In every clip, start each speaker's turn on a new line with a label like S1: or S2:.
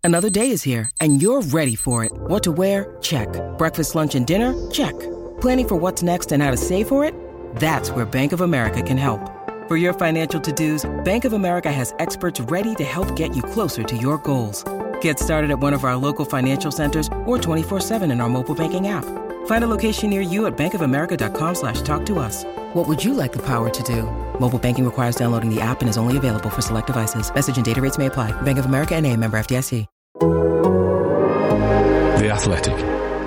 S1: Another day is here, and you're ready for it. What to wear? Check. Breakfast, lunch, and dinner? Check. Planning for what's next and how to save for it? That's where Bank of America can help. For your financial to-dos, Bank of America has experts ready to help get you closer to your goals. Get started at one of our local financial centers or 24/7 in our mobile banking app. Find a location near you at bankofamerica.com/talktous. What would you like the power to do? Mobile banking requires downloading the app and is only available for select devices. Message and data rates may apply. Bank of America N.A., member FDIC.
S2: The Athletic.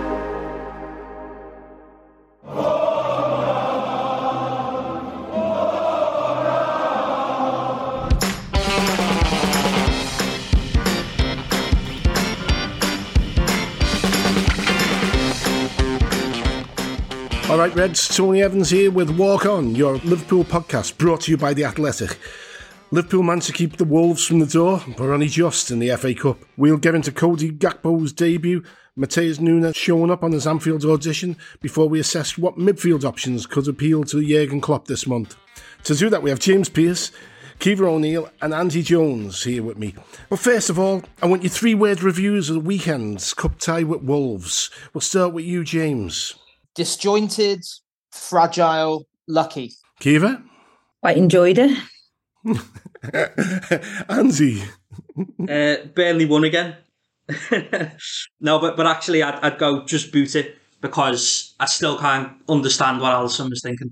S3: All right, Reds, Tony Evans here with Walk On, your Liverpool podcast brought to you by The Athletic. Liverpool managed to keep the Wolves from the door, but only just in the FA Cup. We'll get into Cody Gakpo's debut, Matheus Nunes showing up on his Anfield audition before we assess what midfield options could appeal to Jurgen Klopp this month. To do that, we have James Pearce, Kiva O'Neill and Andy Jones here with me. But first of all, I want your 3-word reviews of the weekend's cup tie with Wolves. We'll start with you, James.
S4: Disjointed, fragile, lucky.
S3: Kiva?
S5: I enjoyed it.
S3: Andy?
S6: Burnley won again. No, but actually I'd go just boot it because I still can't understand what Alisson was thinking.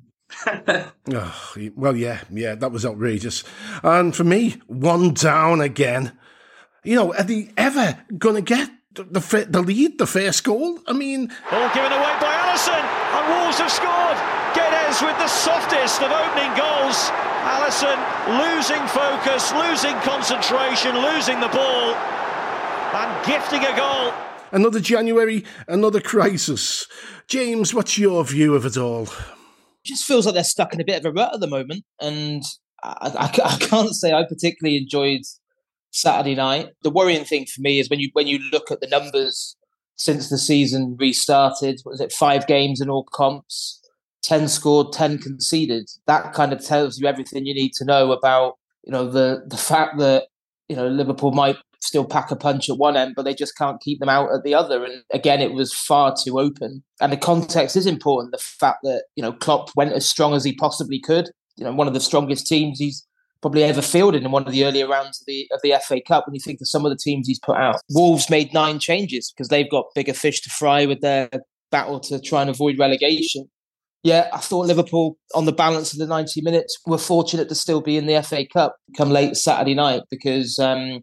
S3: Oh, well, yeah, that was outrageous. And for me, one down again. You know, are they ever going to get the lead, the first goal? I mean...
S7: Ball given away by Alisson, and Wolves have scored. Guedes with the softest of opening goals. Alisson losing focus, losing concentration, losing the ball, and gifting a goal.
S3: Another January, another crisis. James, what's your view of it all?
S4: It just feels like they're stuck in a bit of a rut at the moment, and I can't say I particularly enjoyed Saturday night. The worrying thing for me is when you look at the numbers since the season restarted. What was it, 5 games in all comps, 10 scored, 10 conceded. That kind of tells you everything you need to know about, you know, the fact that, you know, Liverpool might still pack a punch at one end, but they just can't keep them out at the other. And again, it was far too open. And the context is important. The fact that, you know, Klopp went as strong as he possibly could. You know, one of the strongest teams he's probably ever fielded in one of the earlier rounds of the FA Cup. When you think of some of the teams he's put out, Wolves made 9 changes because they've got bigger fish to fry with their battle to try and avoid relegation. Yeah, I thought Liverpool, on the balance of the 90 minutes, were fortunate to still be in the FA Cup come late Saturday night because I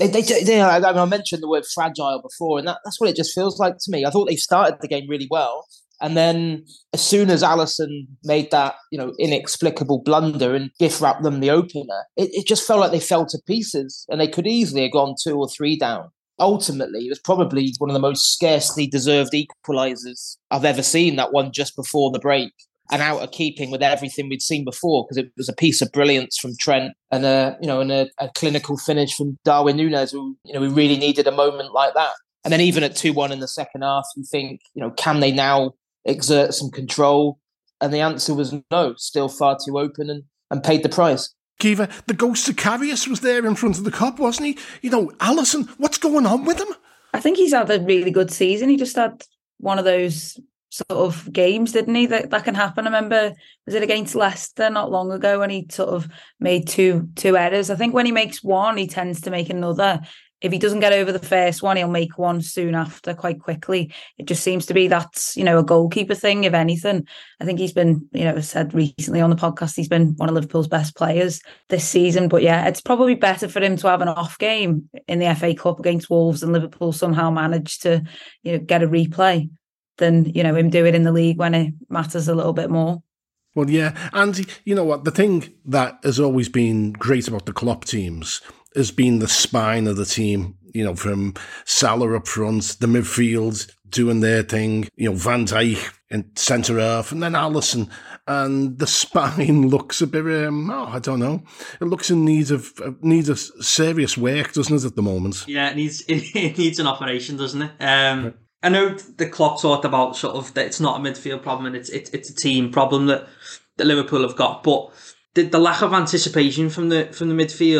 S4: mentioned the word fragile before, and that's what it just feels like to me. I thought they started the game really well. And then as soon as Alisson made that, you know, inexplicable blunder and gift wrapped them the opener, it just felt like they fell to pieces and they could easily have gone 2 or 3 down. Ultimately, it was probably one of the most scarcely deserved equalisers I've ever seen, that one just before the break, and out of keeping with everything we'd seen before, because it was a piece of brilliance from Trent and a clinical finish from Darwin Núñez, who, you know, we really needed a moment like that. And then even at 2-1 in the second half, you think, you know, can they now exert some control? And the answer was no, still far too open and paid the price.
S3: Kiva, the ghost of Karius was there in front of the Kop, wasn't he? You know, Alisson, what's going on with him?
S5: I think he's had a really good season. He just had one of those sort of games, didn't he? That can happen. I remember, was it against Leicester not long ago when he sort of made two errors? I think when he makes one, he tends to make another. If he doesn't get over the first one, he'll make one soon after, quite quickly. It just seems to be that's, you know, a goalkeeper thing, if anything. I think he's been, you know, said recently on the podcast, he's been one of Liverpool's best players this season. But yeah, it's probably better for him to have an off game in the FA Cup against Wolves and Liverpool somehow manage to, you know, get a replay than, you know, him do it in the league when it matters a little bit more.
S3: Well, yeah. And you know what? The thing that has always been great about the Klopp teams has been the spine of the team, you know, from Salah up front, the midfield doing their thing, you know, Van Dijk in centre half, and then Alisson. And the spine looks a bit, I don't know. It looks in need of serious work, doesn't it, at the moment?
S6: Yeah, it needs an operation, doesn't it? I know the Klopp talked about sort of that it's not a midfield problem and it's a team problem that Liverpool have got, but the lack of anticipation from the midfield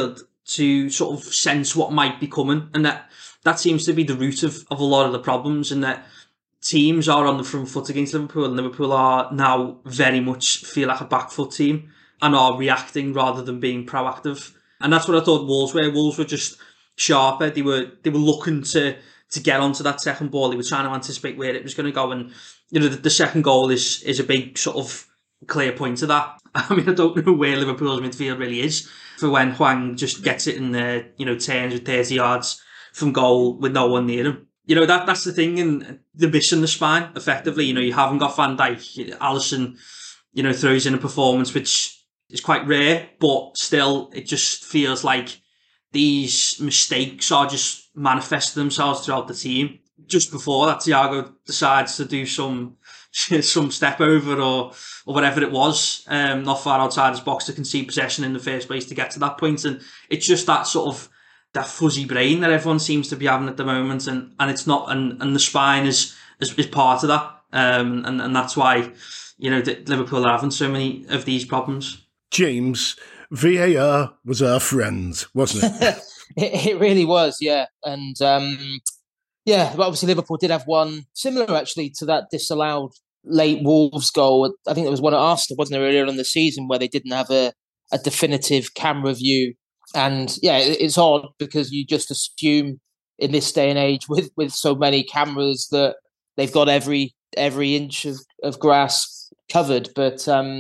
S6: to sort of sense what might be coming, and that seems to be the root of a lot of the problems, and that teams are on the front foot against Liverpool, and Liverpool are now very much feel like a back foot team and are reacting rather than being proactive. And that's what I thought Wolves were. Wolves were just sharper. They were looking to get onto that second ball. They were trying to anticipate where it was going to go, and the second goal is a big sort of clear point of that. I mean, I don't know where Liverpool's midfield really is for when Hwang just gets it in there, turns with 30 yards from goal with no one near him. That's the thing, and they're missing the spine, effectively. You haven't got Van Dijk. Alisson, throws in a performance which is quite rare, but still, it just feels like these mistakes are just manifesting themselves throughout the team. Just before that, Thiago decides to do some step over or whatever it was, not far outside his box to concede possession in the first place to get to that point. And it's just that sort of that fuzzy brain that everyone seems to be having at the moment, and it's not, and the spine is part of that, and that's why Liverpool are having so many of these problems.
S3: James, VAR was our friend, wasn't it?
S4: It really was, yeah. And but obviously Liverpool did have one similar actually to that disallowed late Wolves goal. I think there was one at Arsenal, wasn't there, earlier in the season, where they didn't have a definitive camera view. And yeah, it's odd because you just assume in this day and age with so many cameras that they've got every inch of grass covered. But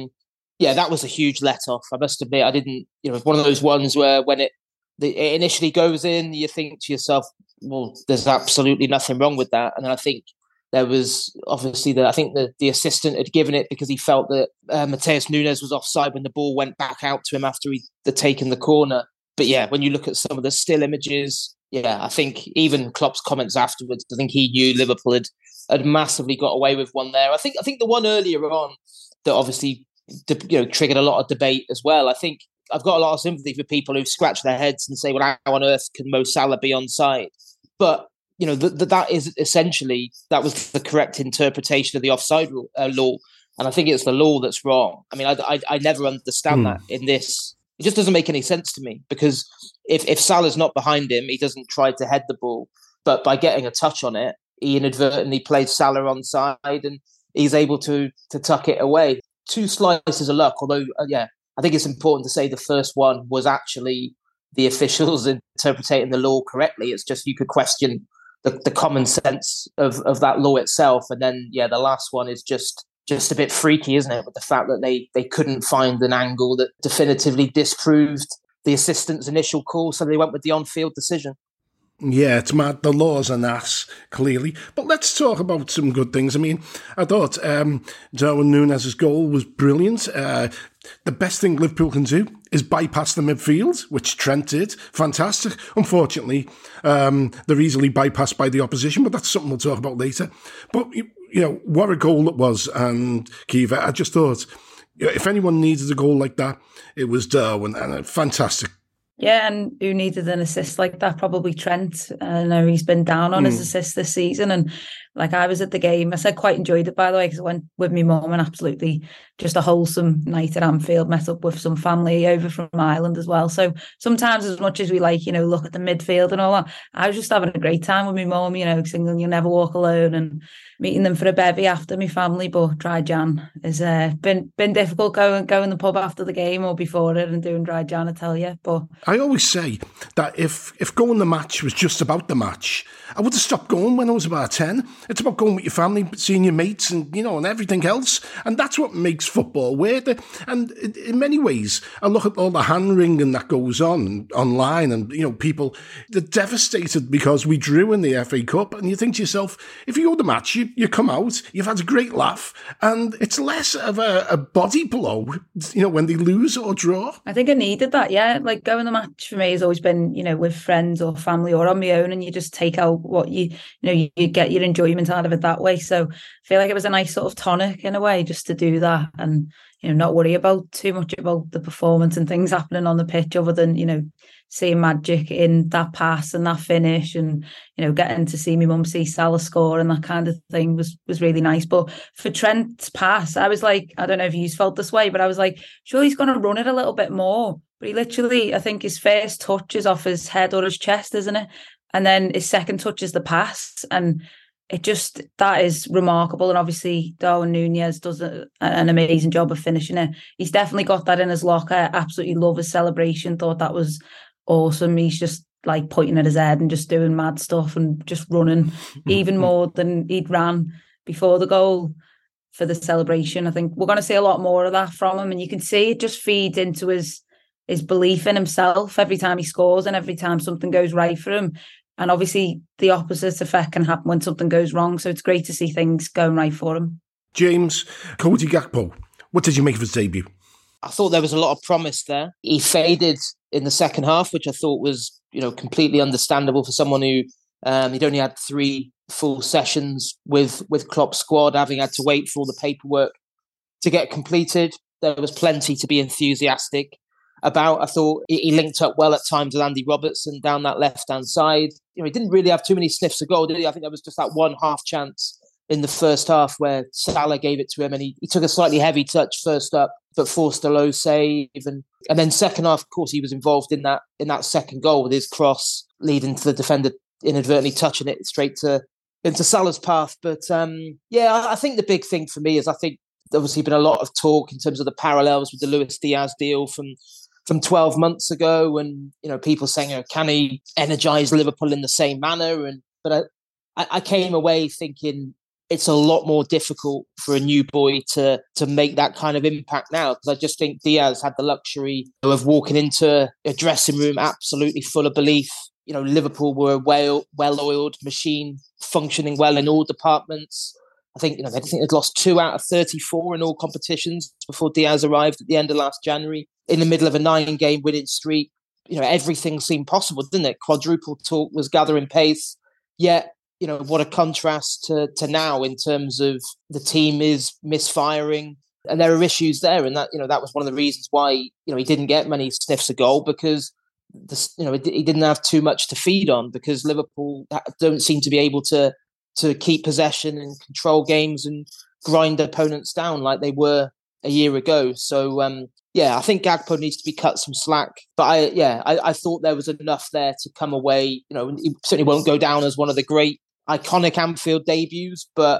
S4: that was a huge let-off. I must admit, I didn't, one of those ones where when it initially goes in, you think to yourself, well, there's absolutely nothing wrong with that. And then I think there was obviously the assistant had given it because he felt that Matheus Nunes was offside when the ball went back out to him after he'd taken the corner. But yeah, when you look at some of the still images, I think even Klopp's comments afterwards, I think he knew Liverpool had massively got away with one there. I think the one earlier on that obviously triggered a lot of debate as well. I think I've got a lot of sympathy for people who scratch their heads and say, well, how on earth can Mo Salah be onside? But that is essentially, that was the correct interpretation of the offside law, and I think it's the law that's wrong. I mean, I never understand that in this. It just doesn't make any sense to me, because if Salah's not behind him, he doesn't try to head the ball, but by getting a touch on it, he inadvertently plays Salah onside and he's able to tuck it away. 2 slices of luck, although, I think it's important to say the first one was actually the officials interpreting the law correctly. It's just you could question the common sense of that law itself. And then, the last one is just a bit freaky, isn't it? With the fact that they couldn't find an angle that definitively disproved the assistant's initial call, so they went with the on-field decision.
S3: Yeah, it's mad. The laws are nass, clearly. But let's talk about some good things. I mean, I thought Darwin Núñez's goal was brilliant. The best thing Liverpool can do is bypass the midfield, which Trent did. Fantastic. Unfortunately, they're easily bypassed by the opposition, but that's something we'll talk about later. But, what a goal it was. And Kiva, I just thought, if anyone needed a goal like that, it was Darwin. And fantastic.
S5: Yeah, and who needed an assist like that? Probably Trent. I know he's been down on his assists this season. And I was at the game. I said quite enjoyed it, by the way, because I went with my mum, and absolutely just a wholesome night at Anfield, met up with some family over from Ireland as well. So sometimes, as much as we look at the midfield and all that, I was just having a great time with my mum, singing You'll Never Walk Alone and meeting them for a bevy after my family. But dry Jan has been difficult going the pub after the game or before it and doing dry Jan, I tell you. But
S3: I always say that if going the match was just about the match, I would have stopped going when I was about 10. It's about going with your family, seeing your mates and, and everything else. And that's what makes football weird. And in many ways, I look at all the hand-wringing that goes on online and, people, they're devastated because we drew in the FA Cup. And you think to yourself, if you go to the match, you come out, you've had a great laugh, and it's less of a body blow, when they lose or draw.
S5: I think I needed that, yeah. Going the match for me has always been, with friends or family or on my own, and you just take out what you get your enjoyment out of it that way. So I feel like it was a nice sort of tonic in a way just to do that and, not worry about too much about the performance and things happening on the pitch other than, seeing magic in that pass and that finish and, getting to see my mum see Salah score and that kind of thing was really nice. But for Trent's pass, I was like, I don't know if you felt this way, but I was like, sure, he's going to run it a little bit more. But he literally, I think his first touch is off his head or his chest, isn't it? And then his second touch is the pass. And that is remarkable. And obviously Darwin Núñez does an amazing job of finishing it. He's definitely got that in his locker. Absolutely love his celebration. Thought that was awesome. He's just like pointing at his head and just doing mad stuff and just running even more than he'd ran before the goal for the celebration. I think we're going to see a lot more of that from him, and you can see it just feeds into his belief in himself every time he scores and every time something goes right for him. And obviously the opposite effect can happen when something goes wrong, so it's great to see things going right for him.
S3: James, Cody Gakpo, what did you make of his debut?
S4: I thought there was a lot of promise there. He faded in the second half, which I thought was, completely understandable for someone who he'd only had 3 full sessions with Klopp's squad, having had to wait for all the paperwork to get completed. There was plenty to be enthusiastic about. I thought he linked up well at times with Andy Robertson down that left-hand side. He didn't really have too many sniffs of goal, did he? I think there was just that one half chance in the first half where Salah gave it to him, and he took a slightly heavy touch first up, but forced a low save. And then second half, of course, he was involved in that second goal with his cross leading to the defender inadvertently touching it straight into Salah's path. But I think the big thing for me is, I think obviously been a lot of talk in terms of the parallels with the Luis Diaz deal from 12 months ago, and people saying, can he energise Liverpool in the same manner? But I came away thinking it's a lot more difficult for a new boy to make that kind of impact now, because I just think Diaz had the luxury of walking into a dressing room absolutely full of belief. Liverpool were a well-oiled machine, functioning well in all departments. I think they'd lost 2 out of 34 in all competitions before Diaz arrived at the end of last January, in the middle of a 9-game winning streak. Everything seemed possible, didn't it? Quadruple talk was gathering pace. Yet, what a contrast to now in terms of the team is misfiring, and there are issues there. And that was one of the reasons why he didn't get many sniffs of goal, because he didn't have too much to feed on, because Liverpool don't seem to be able to keep possession and control games and grind opponents down like they were a year ago. So I think Gakpo needs to be cut some slack. But I thought there was enough there to come away. He certainly won't go down as one of the great iconic Anfield debuts, but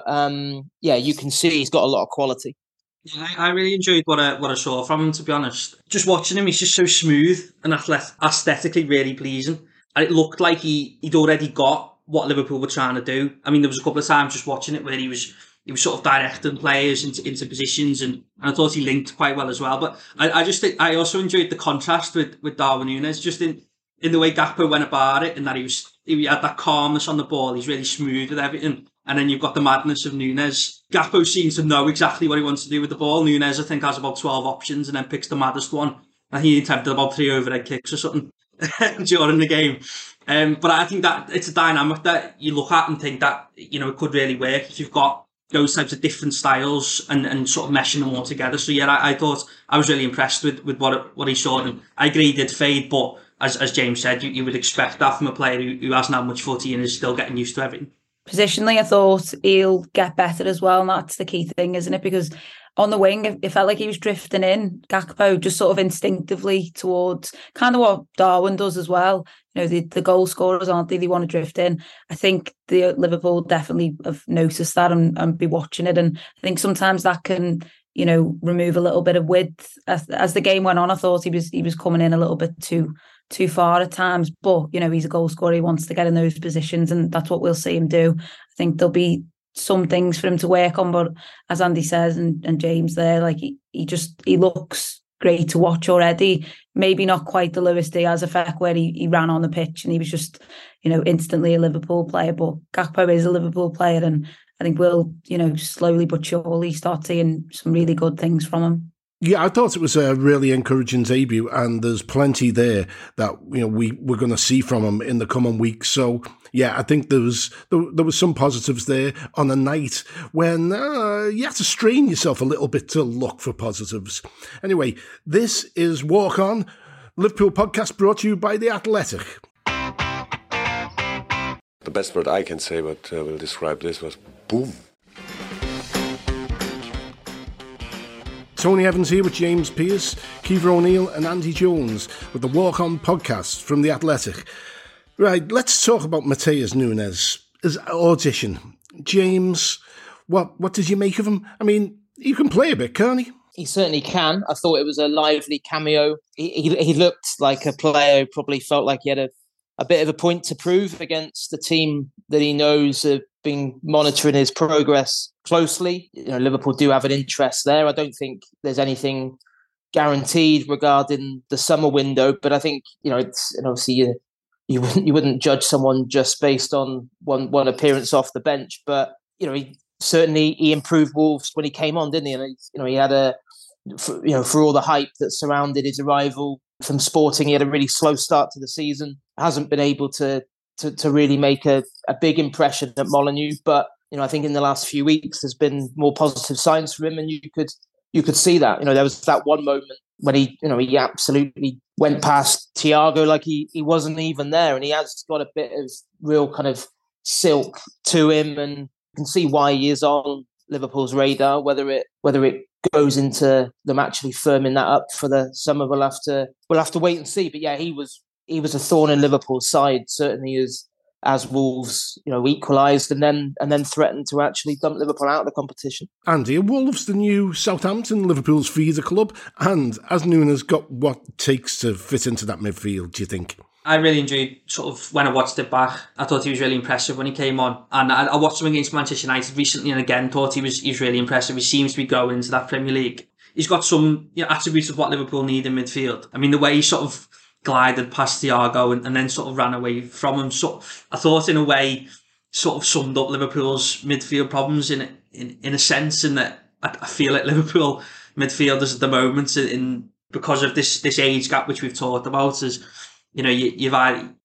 S4: you can see he's got a lot of quality.
S6: Yeah, I really enjoyed what I saw from him, to be honest. Just watching him, he's just so smooth and aesthetically really pleasing. And it looked like he'd already got what Liverpool were trying to do. I mean, there was a couple of times just watching it where he was sort of directing players into positions, and I thought he linked quite well as well. But I just think I also enjoyed the contrast with Darwin Núñez, just in the way Gakpo went about it, and that he had that calmness on the ball. He's really smooth with everything. And then you've got the madness of Núñez. Gakpo seems to know exactly what he wants to do with the ball. Núñez, I think, has about 12 options and then picks the maddest one. I think he attempted about 3 overhead kicks or something during the game. But I think that it's a dynamic that you look at and think that, it could really work if you've got those types of different styles and sort of meshing them all together. So I thought I was really impressed with what he saw. And I agree he did fade, but as James said, you would expect that from a player who hasn't had much footy and is still getting used to everything.
S5: Positionally, I thought he'll get better as well, and that's the key thing, isn't it? Because on the wing, it felt like he was drifting in, Gakpo, just sort of instinctively towards kind of what Darwin does as well. The goal scorers, aren't they? They want to drift in. I think the Liverpool definitely have noticed that and be watching it. And I think sometimes that can, remove a little bit of width. As the game went on, I thought he was coming in a little bit too far at times, but he's a goal scorer. He wants to get in those positions, and that's what we'll see him do. I think there'll be some things for him to work on, but as Andy says and James there, like he looks great to watch already. Maybe not quite the Luis Diaz effect where he ran on the pitch and he was just instantly a Liverpool player, but Gakpo is a Liverpool player, and I think we'll slowly but surely start seeing some really good things from him.
S3: Yeah, I thought it was a really encouraging debut, and there's plenty there that we're going to see from him in the coming weeks. So yeah, I think there was some positives there on a night when you have to strain yourself a little bit to look for positives. Anyway, this is Walk On, Liverpool podcast brought to you by The Athletic.
S2: The best word I can say, but will describe this, was boom.
S3: Tony Evans here with James Pearce, Kiefer O'Neill and Andy Jones with the Walk On podcast from The Athletic. Right, let's talk about Matheus Nunes, his audition. James, what did you make of him? I mean, he can play a bit, can't he?
S4: He certainly can. I thought it was a lively cameo. He looked like a player who probably felt like he had a bit of a point to prove against the team that he knows have been monitoring his progress closely. Liverpool do have an interest there. I don't think there's anything guaranteed regarding the summer window, but I think it's, and obviously you wouldn't judge someone just based on one appearance off the bench. But he improved Wolves when he came on, didn't he? And he had for all the hype that surrounded his arrival from Sporting, he had a really slow start to the season. Hasn't been able to really make a big impression at Molineux, but I think in the last few weeks there's been more positive signs for him, and you could see that. There was that one moment when he absolutely went past Thiago like he wasn't even there, and he has got a bit of real kind of silk to him, and you can see why he is on Liverpool's radar. Whether it goes into them actually firming that up for the summer, we'll have to wait and see. But yeah, he was a thorn in Liverpool's side, certainly as Wolves, equalised and then threatened to actually dump Liverpool out of the competition. Andy,
S3: are Wolves the new Southampton, Liverpool's feeder club? And has Nunes got what it takes to fit into that midfield, do you think?
S6: I really enjoyed when I watched it back. I thought he was really impressive when he came on. And I watched him against Manchester United recently and again thought he was really impressive. He seems to be going into that Premier League. He's got some attributes of what Liverpool need in midfield. I mean, the way he sort of glided past Thiago and then sort of ran away from him. So I thought in a way sort of summed up Liverpool's midfield problems in a sense, in that I feel like Liverpool midfielders at the moment, because of this age gap which we've talked about, is you find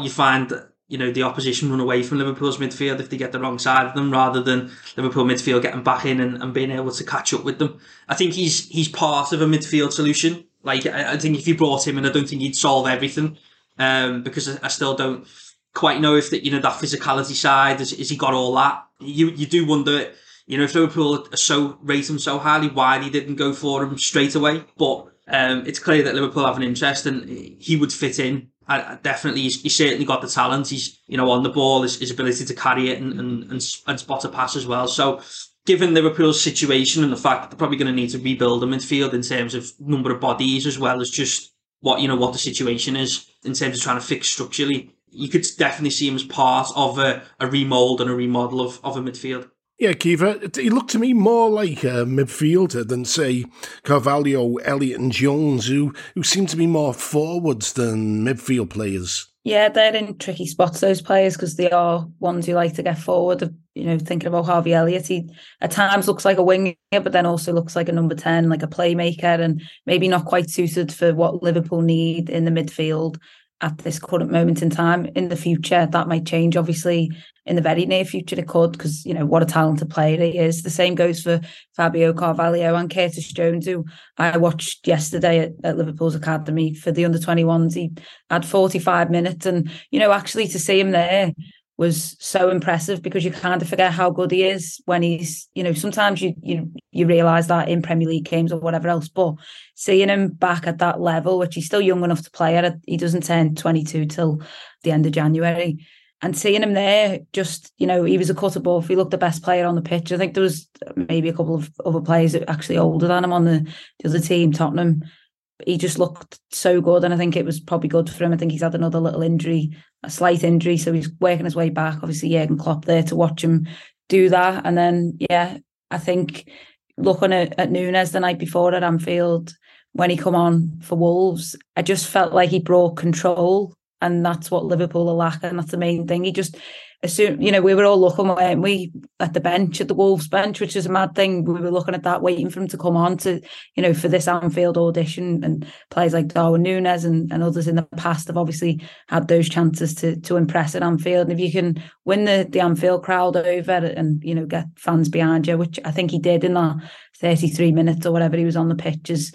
S6: the opposition run away from Liverpool's midfield if they get the wrong side of them, rather than Liverpool midfield getting back in and being able to catch up with them. I think he's part of a midfield solution. Like, I think if you brought him in, I don't think he'd solve everything, because I still don't quite know if that physicality side, has he got all that? You do wonder, if Liverpool rate him so highly, why they didn't go for him straight away. But it's clear that Liverpool have an interest and he would fit in. Definitely, he's certainly got the talent. He's, on the ball, his ability to carry it and spot a pass as well. So, given Liverpool's situation and the fact that they're probably going to need to rebuild the midfield in terms of number of bodies, as well as just what the situation is in terms of trying to fix structurally, you could definitely see him as part of a remould and a remodel of a midfield.
S3: Yeah, Kiefer, he looked to me more like a midfielder than, say, Carvalho, Elliott and Jones, who seem to be more forwards than midfield players.
S5: Yeah, they're in tricky spots, those players, because they are ones who like to get forward. Thinking about Harvey Elliott, he at times looks like a winger, but then also looks like a number 10, like a playmaker, and maybe not quite suited for what Liverpool need in the midfield at this current moment in time. In the future, that might change, obviously. In the very near future, it could, because, what a talented player he is. The same goes for Fabio Carvalho and Curtis Jones, who I watched yesterday at Liverpool's Academy for the under-21s. He had 45 minutes, and, actually to see him there was so impressive, because you kind of forget how good he is when he's, sometimes you realise that in Premier League games or whatever else, but seeing him back at that level, which he's still young enough to play at, he doesn't turn 22 till the end of January, and seeing him there, just, he was a cut above. He looked the best player on the pitch. I think there was maybe a couple of other players that were actually older than him on the other team, Tottenham. He just looked so good, and I think it was probably good for him. I think he's had another little injury, a slight injury, so he's working his way back. Obviously, Jurgen Klopp there to watch him do that. And then, I think looking at Nunes the night before at Anfield, when he come on for Wolves, I just felt like he brought control, and that's what Liverpool are lacking. That's the main thing. He just assumed, we were all looking, weren't we, at the bench, at the Wolves bench, which is a mad thing. We were looking at that, waiting for him to come on to, for this Anfield audition. And players like Darwin Núñez and others in the past have obviously had those chances to impress at Anfield. And if you can win the Anfield crowd over and, get fans behind you, which I think he did in that 33 minutes or whatever he was on the pitches,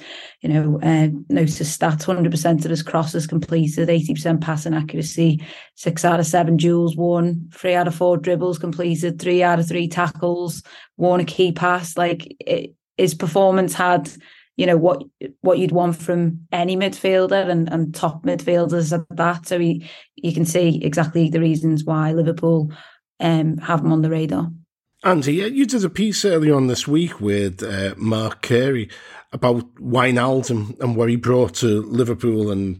S5: notice his stats, 100% of his crosses completed, 80% passing accuracy, 6 out of 7 duels won, 3 out of 4 dribbles completed, 3 out of 3 tackles, won a key pass. his performance had, what you'd want from any midfielder and top midfielders at that. So you can see exactly the reasons why Liverpool have him on the radar.
S3: Andy, you did a piece earlier on this week with Mark Carey about Wijnaldum and what he brought to Liverpool, and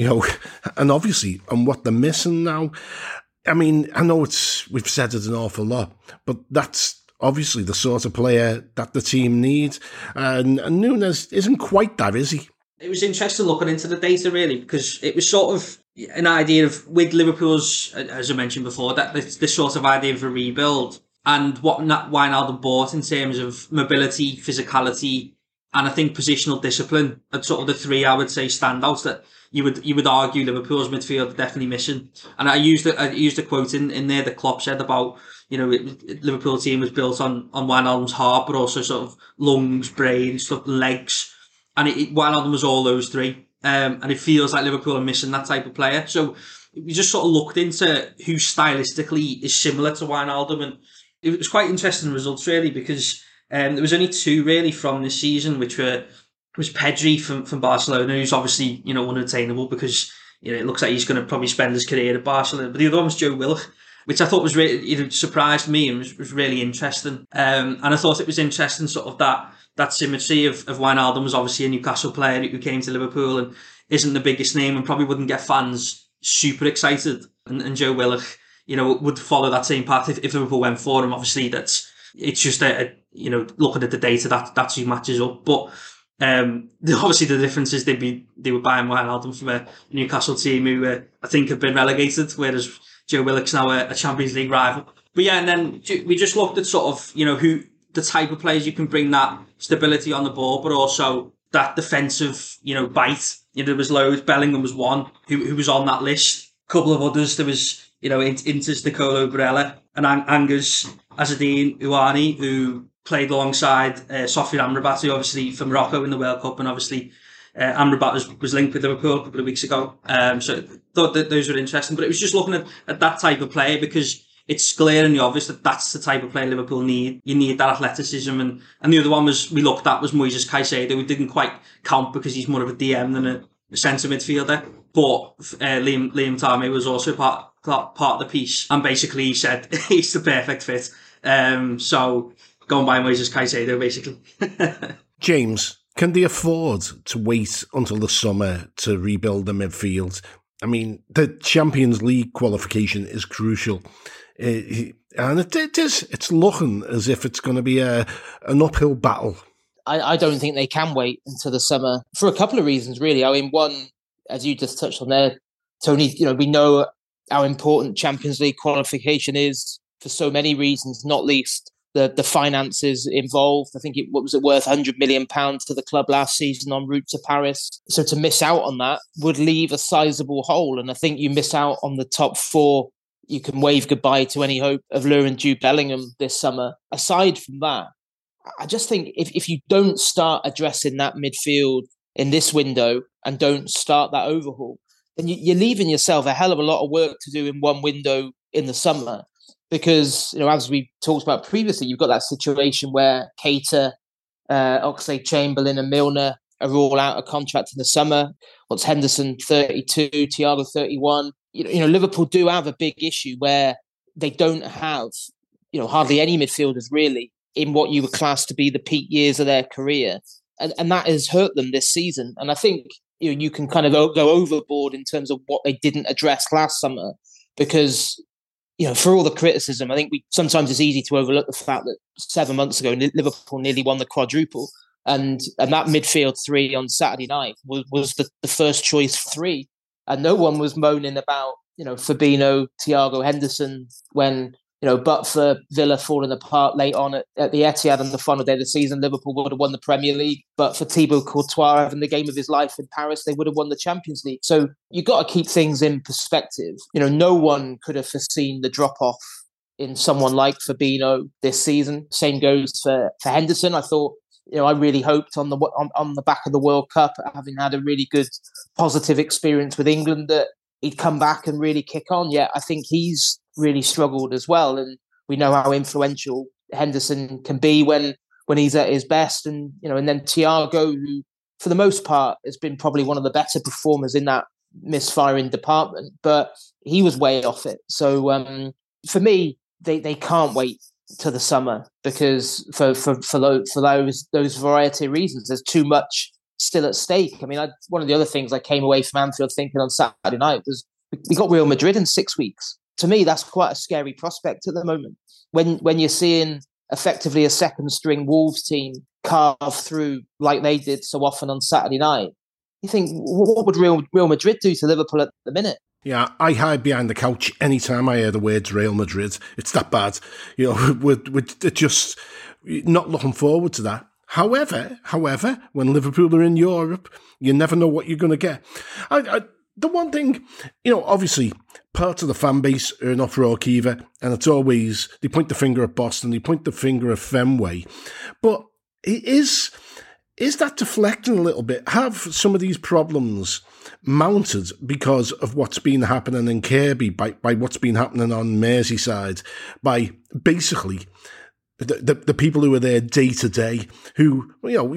S3: and obviously and what they're missing now. I mean, I know we've said it an awful lot, but that's obviously the sort of player that the team needs. And Núñez isn't quite that, is he?
S6: It was interesting looking into the data, really, because it was sort of an idea of, with Liverpool's, as I mentioned before, that this sort of idea of a rebuild, and what Wijnaldum brought in terms of mobility, physicality, and I think positional discipline are sort of the three, I would say, standouts that you would argue Liverpool's midfield are definitely missing. And I used a quote in there that Klopp said about, Liverpool team was built on Wijnaldum's heart, but also sort of lungs, brain, stuff, legs. And Wijnaldum was all those three. And it feels like Liverpool are missing that type of player. So we just sort of looked into who stylistically is similar to Wijnaldum. And it was quite interesting results, really, because there was only two, really, from this season, which was Pedri from Barcelona, who's obviously, unattainable because, it looks like he's going to probably spend his career at Barcelona. But the other one was Joe Willock, which I thought was really, surprised me and was really interesting. And I thought it was interesting sort of that symmetry of Wijnaldum was obviously a Newcastle player who came to Liverpool and isn't the biggest name and probably wouldn't get fans super excited. And Joe Willock, would follow that same path if Liverpool went for him. Obviously, it's just looking at the data, that's who matches up. But obviously the difference is they were buying Wijnaldum from a Newcastle team who I think have been relegated, whereas Joe Willock's now a Champions League rival. But yeah, and then we just looked at sort of, who the type of players you can bring that stability on the ball, but also that defensive, bite. There was loads. Bellingham was one who was on that list. A couple of others. There was, Inter's Nicolo Barella and Angus Azzedine Ouani, who played alongside Sofiane Amrabat, who obviously from Morocco in the World Cup, and obviously Amrabat was linked with Liverpool a couple of weeks ago. So thought that those were interesting. But it was just looking at that type of player, because it's glaringly obvious that that's the type of player Liverpool need. You need that athleticism. And the other one we looked at was Moises Caicedo, who didn't quite count because he's more of a DM than a centre midfielder. But Liam Tamé was also part of the piece. And basically he said he's the perfect fit. So go and buy Moises Caicedo, basically.
S3: James, can they afford to wait until the summer to rebuild the midfield? I mean, the Champions League qualification is crucial. And it's looking as if it's going to be an uphill battle.
S4: I don't think they can wait until the summer for a couple of reasons, really. I mean, one, as you just touched on there, Tony, we know how important Champions League qualification is for so many reasons, not least the finances involved. I think what was it worth £100 million to the club last season en route to Paris. So to miss out on that would leave a sizable hole. And I think you miss out on the top four. You can wave goodbye to any hope of luring Jude Bellingham this summer. Aside from that, I just think if you don't start addressing that midfield in this window and don't start that overhaul, then you're leaving yourself a hell of a lot of work to do in one window in the summer. Because, as we talked about previously, you've got that situation where Keita, Oxlade-Chamberlain and Milner are all out of contract in the summer. What's Henderson 32, Thiago 31. Liverpool do have a big issue where they don't have, hardly any midfielders really in what you would class to be the peak years of their career. And that has hurt them this season. And I think, you can kind of go overboard in terms of what they didn't address last summer, because for all the criticism, I think sometimes it's easy to overlook the fact that 7 months ago, Liverpool nearly won the quadruple. And that midfield three on Saturday night was the first choice three. And no one was moaning about, Fabinho, Thiago, Henderson, when, but for Villa falling apart late on at the Etihad on the final day of the season, Liverpool would have won the Premier League. But for Thibaut Courtois having the game of his life in Paris, they would have won the Champions League. So you've got to keep things in perspective. No one could have foreseen the drop-off in someone like Fabinho this season. Same goes for Henderson. I thought, I really hoped on the back of the World Cup, having had a really good positive experience with England, that he'd come back and really kick on. Yet I think he's really struggled as well. And we know how influential Henderson can be when when he's at his best. And, and then Thiago, who for the most part has been probably one of the better performers in that misfiring department, but he was way off it. So for me, they can't wait till the summer, because for those variety of reasons, there's too much still at stake. I mean, one of the other things I came away from Anfield thinking on Saturday night was we got Real Madrid in 6 weeks. To me, that's quite a scary prospect at the moment. When you're seeing effectively a second string Wolves team carve through like they did so often on Saturday night, you think, what would Real Madrid do to Liverpool at the minute?
S3: Yeah, I hide behind the couch anytime I hear the words Real Madrid. It's that bad. We're just not looking forward to that. However, when Liverpool are in Europe, you never know what you're going to get. The one thing, obviously, parts of the fan base are an uproar, Kiva, and it's always, they point the finger at Boston, they point the finger at Fenway. But is that deflecting a little bit? Have some of these problems mounted because of what's been happening in Kirkby, by what's been happening on Merseyside, by basically the people who are there day to day, who,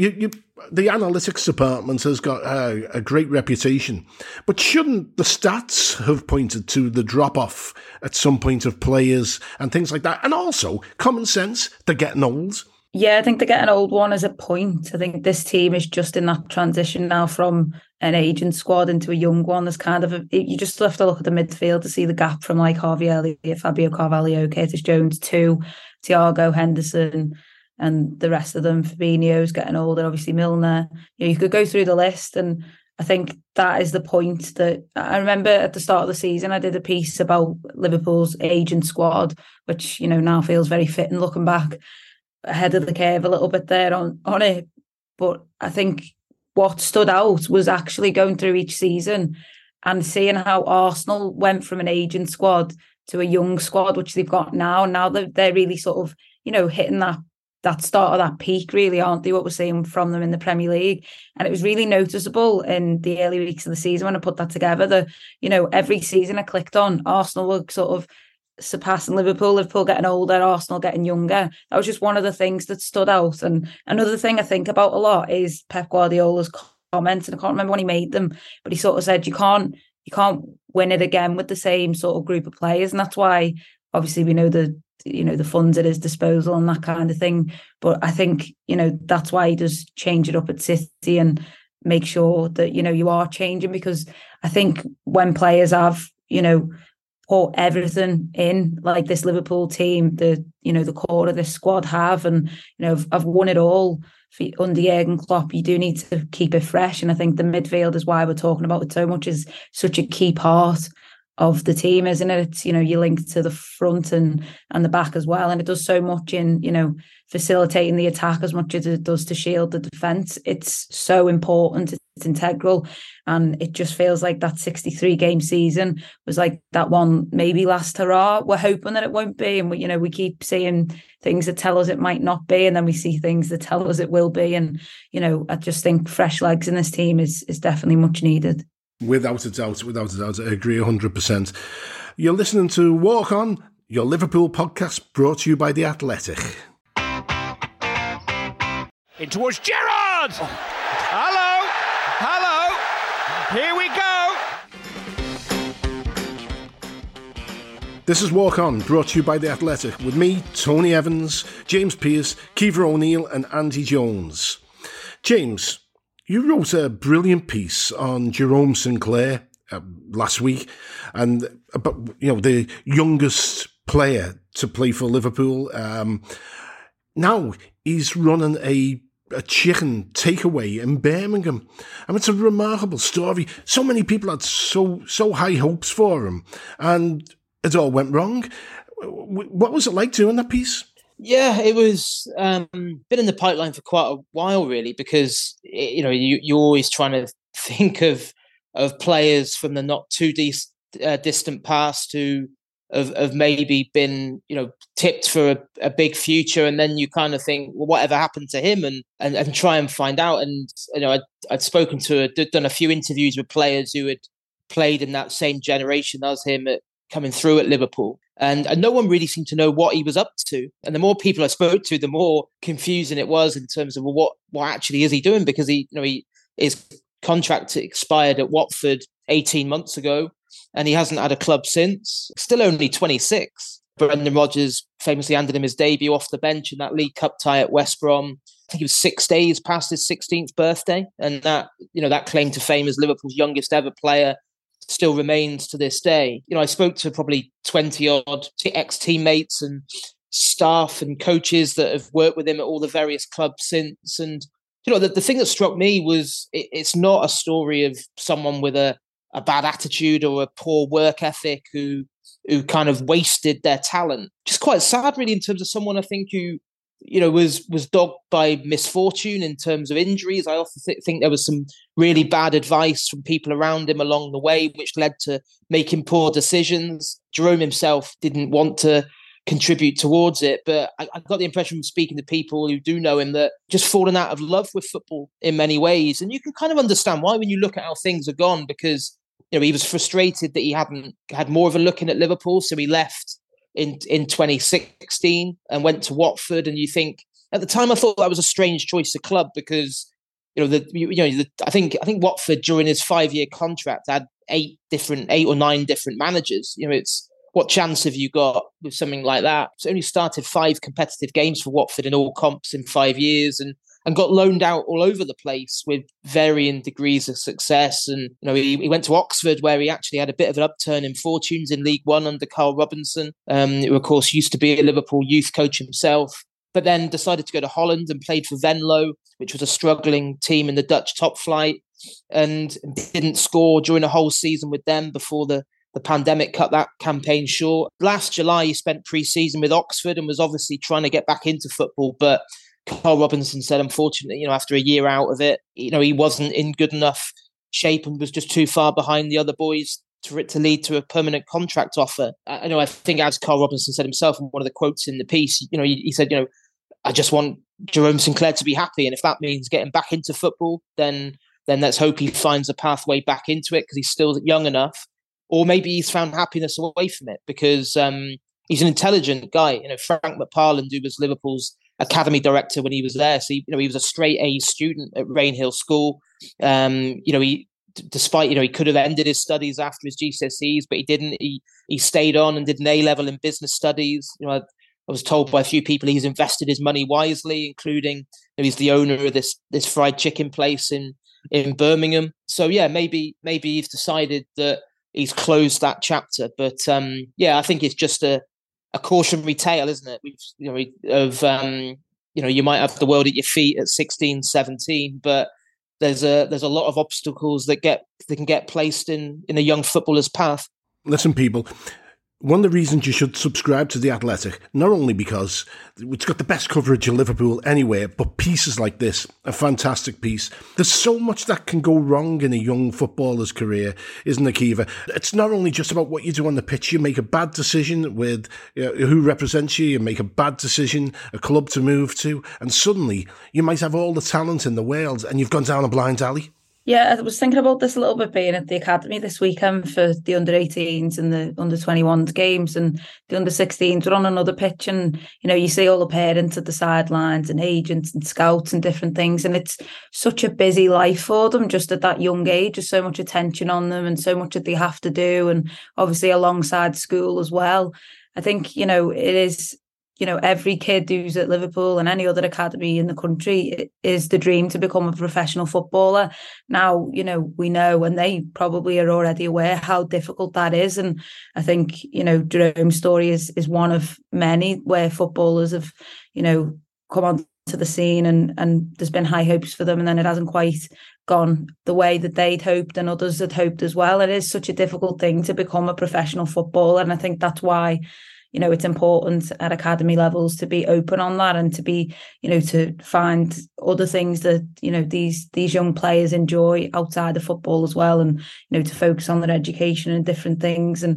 S3: the analytics department has got a great reputation, but shouldn't the stats have pointed to the drop-off at some point of players and things like that? And also, common sense, they're getting old.
S5: Yeah, I think they're getting old one as a point. I think this team is just in that transition now from an aging squad into a young one. There's kind of you just have to look at the midfield to see the gap from like Harvey Elliott, Fabio Carvalho, Curtis Jones to Thiago, Henderson, and the rest of them. Fabinho's getting older, obviously Milner. You could go through the list, and I think that is the point. That I remember at the start of the season, I did a piece about Liverpool's aging squad, which now feels very fitting looking back, ahead of the curve a little bit there on it. But I think what stood out was actually going through each season and seeing how Arsenal went from an aging squad to a young squad, which they've got now. Now they're really sort of, hitting that start of that peak, really, aren't they, what we're seeing from them in the Premier League. And it was really noticeable in the early weeks of the season when I put that together. Every season I clicked on, Arsenal were sort of surpassing Liverpool getting older, Arsenal getting younger. That was just one of the things that stood out. And another thing I think about a lot is Pep Guardiola's comments, and I can't remember when he made them, but he sort of said you can't win it again with the same sort of group of players. And that's why obviously we know the funds at his disposal and that kind of thing. But I think that's why he does change it up at City and make sure that you are changing, because I think when players have put everything in, like this Liverpool team, the core of this squad have, and I've won it all under Jurgen Klopp, you do need to keep it fresh. And I think the midfield is why we're talking about it so much, is such a key part of the team, isn't it? It's you link to the front and the back as well, and it does so much in facilitating the attack as much as it does to shield the defence. It's so important, it's integral, and it just feels like that 63 game season was like that one maybe last hurrah. We're hoping that it won't be, and we keep seeing things that tell us it might not be, and then we see things that tell us it will be. And I just think fresh legs in this team is definitely much needed.
S3: Without a doubt, I agree 100%. You're listening to Walk On, your Liverpool podcast, brought to you by The Athletic.
S7: In towards Gerrard! Oh. Hello, here we go!
S3: This is Walk On, brought to you by The Athletic, with me, Tony Evans, James Pearce, Kiva O'Neill and Andy Jones. James, you wrote a brilliant piece on Jerome Sinclair last week, and about the youngest player to play for Liverpool. Now he's running a chicken takeaway in Birmingham. I mean, it's a remarkable story. So many people had so high hopes for him, and it all went wrong. What was it like doing that piece?
S4: Yeah, it was been in the pipeline for quite a while, really, because you're always trying to think of players from the not too distant past who have maybe been tipped for a big future, and then you kind of think, well, whatever happened to him, and try and find out. And I'd done a few interviews with players who had played in that same generation as him at coming through at Liverpool. And no one really seemed to know what he was up to. And the more people I spoke to, the more confusing it was in terms of, well, what actually is he doing? Because his contract expired at Watford 18 months ago, and he hasn't had a club since. Still only 26. Brendan Rodgers famously handed him his debut off the bench in that League Cup tie at West Brom. I think he was 6 days past his 16th birthday. And that claim to fame as Liverpool's youngest ever player still remains to this day. I spoke to probably 20 odd ex-teammates and staff and coaches that have worked with him at all the various clubs since. And, the thing that struck me was it's not a story of someone with a bad attitude or a poor work ethic who kind of wasted their talent. Just quite sad, really, in terms of someone I think who, was dogged by misfortune in terms of injuries. I also think there was some really bad advice from people around him along the way, which led to making poor decisions. Jerome himself didn't want to contribute towards it, but I got the impression from speaking to people who do know him that just fallen out of love with football in many ways. And you can kind of understand why when you look at how things are gone, because he was frustrated that he hadn't had more of a look in at Liverpool, so he left in 2016 and went to Watford. And you think at the time I thought that was a strange choice of club because I think Watford during his 5-year contract had 8 or 9 different managers. It's what chance have you got with something like that? So only started 5 competitive games for Watford in all comps in 5 years and got loaned out all over the place with varying degrees of success. And, he went to Oxford where he actually had a bit of an upturn in fortunes in League One under Carl Robinson, who, of course, used to be a Liverpool youth coach himself, but then decided to go to Holland and played for Venlo, which was a struggling team in the Dutch top flight, and didn't score during a whole season with them before the pandemic cut that campaign short. Last July, he spent pre-season with Oxford and was obviously trying to get back into football, but Carl Robinson said, unfortunately, after a year out of it, he wasn't in good enough shape and was just too far behind the other boys for it to lead to a permanent contract offer. I think as Carl Robinson said himself in one of the quotes in the piece, he said, I just want Jerome Sinclair to be happy. And if that means getting back into football, then let's hope he finds a pathway back into it because he's still young enough. Or maybe he's found happiness away from it because he's an intelligent guy. Frank McParland, who was Liverpool's academy director when he was there. So, he was a straight A student at Rainhill School. He could have ended his studies after his GCSEs, but he didn't. He stayed on and did an A-level in business studies. I was told by a few people he's invested his money wisely, including he's the owner of this fried chicken place in Birmingham. So, yeah, maybe he's decided that he's closed that chapter. But, I think it's just a cautionary tale, isn't it? You might have the world at your feet at 16, 17, but there's a lot of obstacles that can get placed in a young footballer's path.
S3: Listen, people, one of the reasons you should subscribe to The Athletic, not only because it's got the best coverage of Liverpool anywhere, but pieces like this, a fantastic piece. There's so much that can go wrong in a young footballer's career, isn't it, Kiva? It's not only just about what you do on the pitch. You make a bad decision with who represents you, you make a bad decision, a club to move to, and suddenly you might have all the talent in the world and you've gone down a blind alley.
S5: Yeah, I was thinking about this a little bit being at the academy this weekend for the under-18s and the under-21s games, and the under-16s were on another pitch, and you see all the parents at the sidelines and agents and scouts and different things, and it's such a busy life for them just at that young age. There's so much attention on them and so much that they have to do, and obviously alongside school as well. I think it is. Every kid who's at Liverpool and any other academy in the country, it is the dream to become a professional footballer. Now, we know, and they probably are already aware how difficult that is. And I think, Jerome's story is one of many where footballers have, come onto the scene and there's been high hopes for them, and then it hasn't quite gone the way that they'd hoped and others had hoped as well. It is such a difficult thing to become a professional footballer. And I think that's why it's important at academy levels to be open on that and to be, to find other things that, these young players enjoy outside of football as well. And, to focus on their education and different things. And,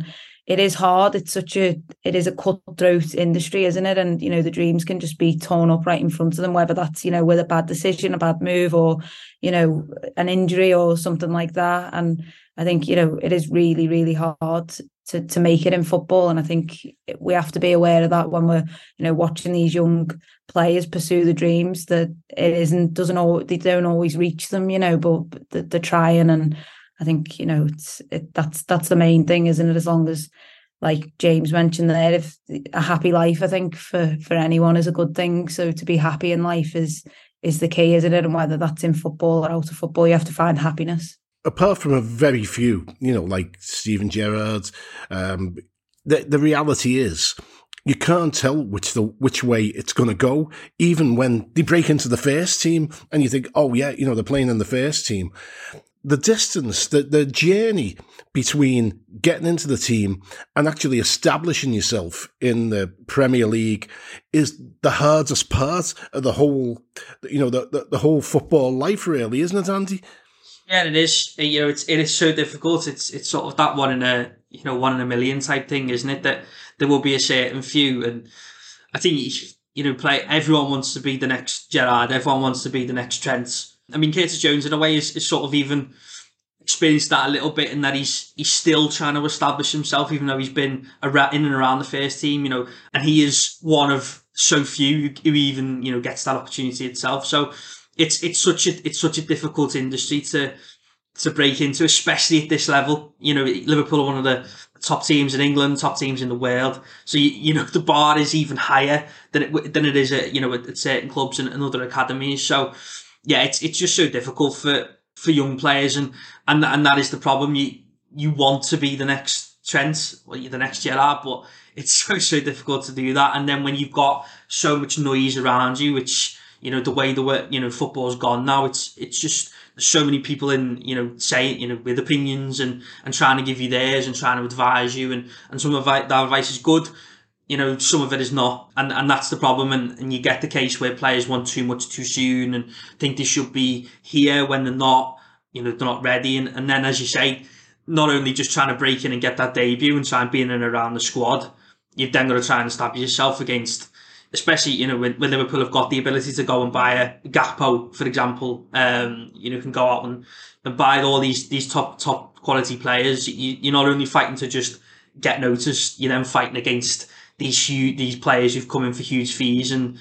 S5: it is hard. It is a cutthroat industry, isn't it? And, the dreams can just be torn up right in front of them, whether that's, with a bad decision, a bad move, or, an injury or something like that. And I think, it is really, really hard to make it in football. And I think we have to be aware of that when we're, watching these young players pursue the dreams, that they don't always reach them, but they're trying. And I think, that's the main thing, isn't it? As long as, like James mentioned there, if a happy life, I think for anyone is a good thing. So to be happy in life is the key, isn't it? And whether that's in football or out of football, you have to find happiness.
S3: Apart from a very few, like Steven Gerrard, the reality is you can't tell which way it's going to go, even when they break into the first team and you think, oh yeah, they're playing in the first team. The distance, the journey between getting into the team and actually establishing yourself in the Premier League is the hardest part of the whole, the whole football life, really, isn't it, Andy?
S6: Yeah, it is. It is so difficult. It's sort of that one in a million type thing, isn't it? That there will be a certain few, and I think everyone wants to be the next Gerrard. Everyone wants to be the next Trent. I mean, Curtis Jones in a way is sort of even experienced that a little bit, in that he's still trying to establish himself, even though he's been in and around the first team. And he is one of so few who even gets that opportunity itself. So it's such a difficult industry to break into, especially at this level. Liverpool are one of the top teams in England, top teams in the world. So the bar is even higher than it is at certain clubs and other academies. So yeah, it's just so difficult for young players, and that is the problem. You want to be the next Trent or the next Gerrard, but it's so difficult to do that. And then when you've got so much noise around you, which the way football's gone now, it's just there's so many people in saying with opinions and trying to give you theirs and trying to advise you, and some of that advice is good. Some of it is not, and that's the problem. And you get the case where players want too much too soon and think they should be here when they're not. They're not ready, and then, as you say, not only just trying to break in and get that debut and try and be in and around the squad, you've then got to try and establish yourself against, especially when Liverpool have got the ability to go and buy a Gakpo, for example. Can go out and buy all these top quality players. You're not only fighting to just get noticed, you're then fighting against these players who've come in for huge fees and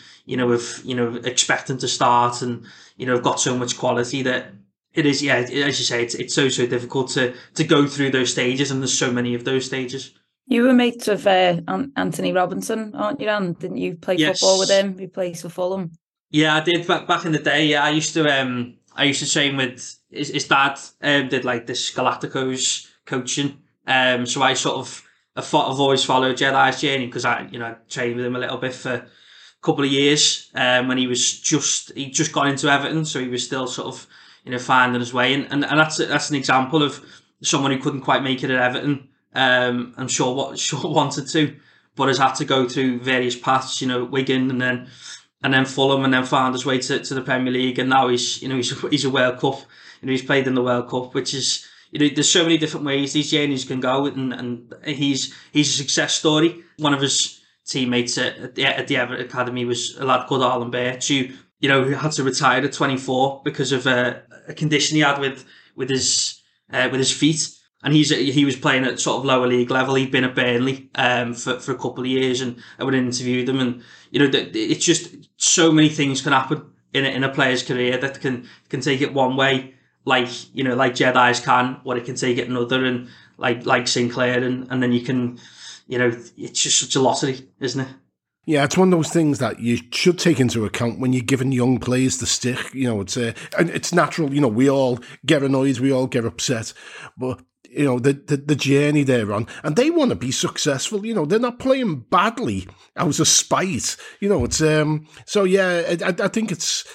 S6: expect them to start and have got so much quality that it is, yeah, as you say, it's so difficult to go through those stages, and there's so many of those stages.
S5: You were mates with Anthony Robinson, aren't you, Dan? Didn't you play football with him? He plays for Fulham.
S6: Yeah, I did back in the day. Yeah, I used to train with his dad. Did like this Galacticos coaching. So I I've always followed Jedi's journey because I trained with him a little bit for a couple of years. When he just got into Everton, so he was still sort of finding his way. And that's an example of someone who couldn't quite make it at Everton. I'm sure wanted to, but has had to go through various paths, Wigan and then Fulham, and then found his way to the Premier League, and now he's a World Cup. He's played in the World Cup, which is there's so many different ways these journeys can go, and he's a success story. One of his teammates at the Everton Academy was a lad called Arlen Birch, who had to retire at 24 because of a condition he had with his feet. And he was playing at sort of lower league level. He'd been at Burnley for a couple of years, and I would interview them. And it's just so many things can happen in a player's career that can take it one way, like Jedi's can, or it can take it another, and like Sinclair, and then you can, it's just such a lottery, isn't it?
S3: Yeah, it's one of those things that you should take into account when you're giving young players the stick. It's natural. We all get annoyed, we all get upset, but the journey they're on, and they want to be successful. They're not playing badly out of spite. It's so yeah. I think it's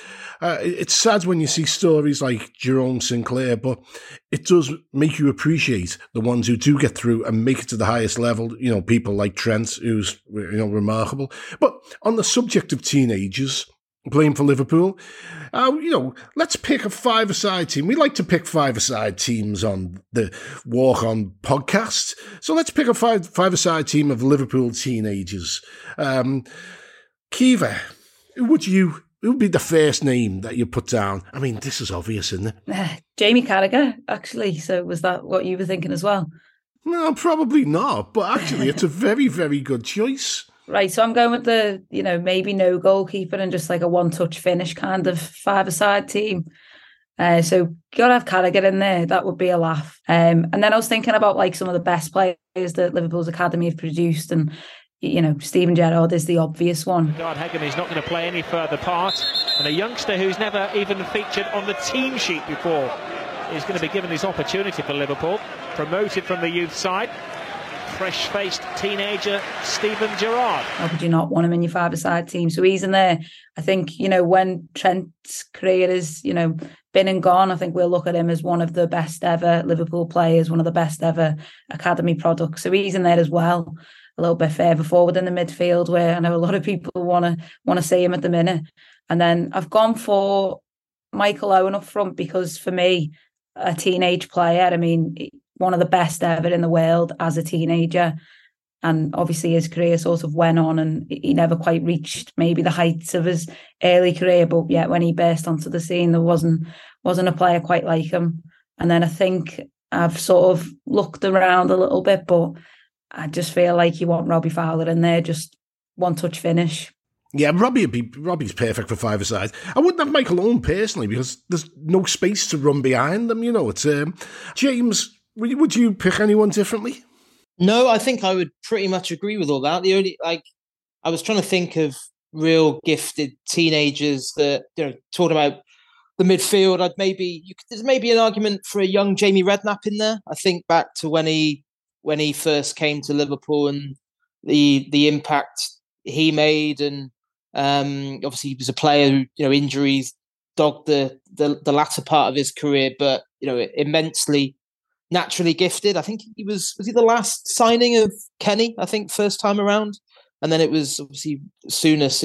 S3: sad when you see stories like Jerome Sinclair, but it does make you appreciate the ones who do get through and make it to the highest level. People like Trent, who's remarkable. But on the subject of teenagers, playing for Liverpool. Let's pick a five-a-side team. We like to pick five-a-side teams on the Walk On podcast. So let's pick a five-a-side team of Liverpool teenagers. Kiva, who would be the first name that you put down? I mean, this is obvious, isn't it?
S5: Jamie Carragher, actually. So was that what you were thinking as well?
S3: No, probably not. But actually, it's a very, very good choice.
S5: Right, so I'm going with the, maybe no goalkeeper and just like a one-touch finish kind of five-a-side team. So got to have Carragher in there. That would be a laugh. And then I was thinking about like some of the best players that Liverpool's academy have produced, and Steven Gerrard is the obvious one.
S7: God, Hegemy's not going to play any further part, and a youngster who's never even featured on the team sheet before is going to be given this opportunity for Liverpool. Promoted from the youth side. Fresh-faced teenager Steven Gerrard.
S5: How could you not want him in your five-a-side team? So he's in there. I think, when Trent's career is, been and gone, I think we'll look at him as one of the best ever Liverpool players, one of the best ever academy products. So he's in there as well, a little bit further forward in the midfield, where I know a lot of people want to see him at the minute. And then I've gone for Michael Owen up front because for me, a teenage player, one of the best ever in the world as a teenager. And obviously his career sort of went on and he never quite reached maybe the heights of his early career. But yet when he burst onto the scene, there wasn't a player quite like him. And then I think I've sort of looked around a little bit, but I just feel like you want Robbie Fowler in there, just one-touch finish.
S3: Yeah, Robbie's perfect for five-a-side. I wouldn't have Michael Owen personally because there's no space to run behind them. It's James. Would you pick anyone differently?
S4: No, I think I would pretty much agree with all that. The only I was trying to think of real gifted teenagers that talking about the midfield. There's maybe an argument for a young Jamie Redknapp in there. I think back to when he first came to Liverpool and the impact he made, and obviously he was a player who injuries dogged the latter part of his career, but immensely naturally gifted. I think was he the last signing of Kenny, I think, first time around. And then it was obviously Souness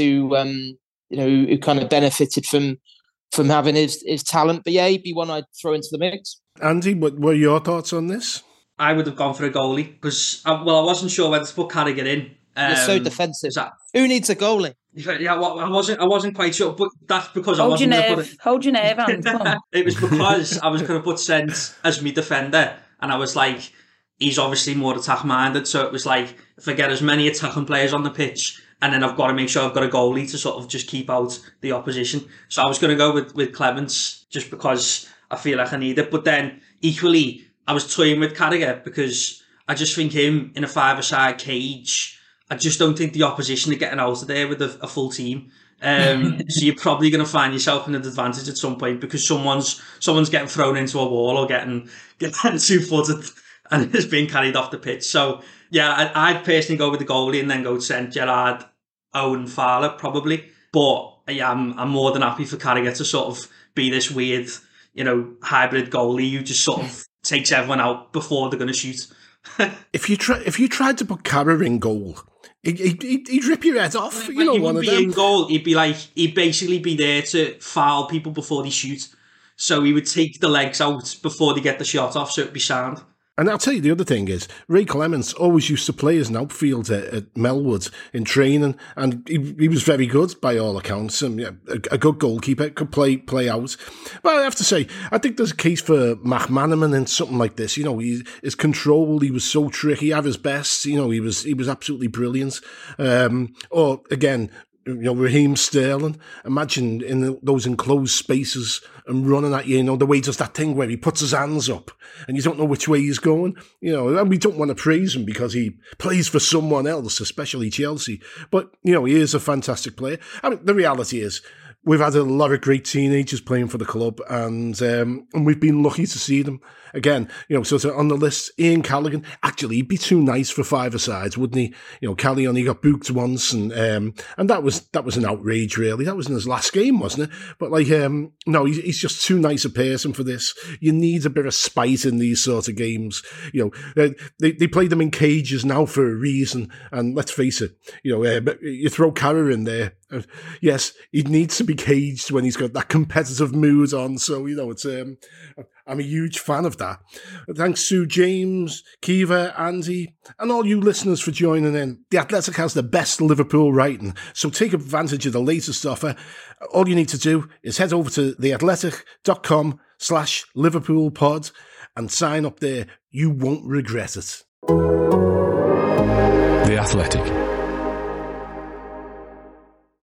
S4: who kind of benefited from having his talent. But yeah, he'd be one I'd throw into the mix.
S3: Andy, what were your thoughts on this?
S6: I would have gone for a goalie because, I wasn't sure whether to put Carragher in.
S4: You're so defensive. Who needs a goalie?
S6: Yeah, well, I wasn't quite sure, but that's because
S5: Hold your nerve, Andy.
S6: It was because I was going to put Sent as my defender, and I was like, he's obviously more attack-minded, so it was like, if I get as many attacking players on the pitch, and then I've got to make sure I've got a goalie to sort of just keep out the opposition. So I was going to go with Clements, just because I feel like I need it. But then, equally, I was toying with Carragher, because I just think him in a five-a-side cage, I just don't think the opposition are getting out of there with a full team. So you're probably going to find yourself in an advantage at some point because someone's getting thrown into a wall or getting 2-footed and is being carried off the pitch. So yeah, I'd personally go with the goalie and then go Sent, Gerrard, Owen, Fowler probably. But yeah, I'm more than happy for Carragher to sort of be this weird, hybrid goalie who just sort of takes everyone out before they're going to shoot.
S3: If you tried to put Carragher in goal, he'd rip your head off.
S6: He wouldn't be in goal. He'd basically be there to foul people before they shoot. So he would take the legs out before they get the shot off, so it'd be sound.
S3: And I'll tell you, the other thing is, Ray Clements always used to play as an outfield at Melwood in training, and he was very good by all accounts, and a good goalkeeper, could play out. But I have to say, I think there's a case for McManaman in something like this. His control, he was so tricky at his best. He was absolutely brilliant. Or again, Raheem Sterling, imagine in those enclosed spaces and running at you, the way he does that thing where he puts his hands up and you don't know which way he's going, and we don't want to praise him because he plays for someone else, especially Chelsea. But, he is a fantastic player. I mean, the reality is, we've had a lot of great teenagers playing for the club, and we've been lucky to see them. Again, sort of on the list, Ian Callaghan, actually, he'd be too nice for five-a-sides, wouldn't he? Callie only got booked once, and that was an outrage, really. That was in his last game, wasn't it? But, no, he's just too nice a person for this. You need a bit of spite in these sort of games. They play them in cages now for a reason, and let's face it, you throw Carragher in there, Yes, he needs to be caged when he's got that competitive mood on. So, it's I'm a huge fan of that. Thanks to James, Kiva, Andy, and all you listeners for joining in. The Athletic has the best Liverpool writing, so take advantage of the latest offer. All you need to do is head over to theathletic.com/LiverpoolPod and sign up there. You won't regret it.
S8: The Athletic.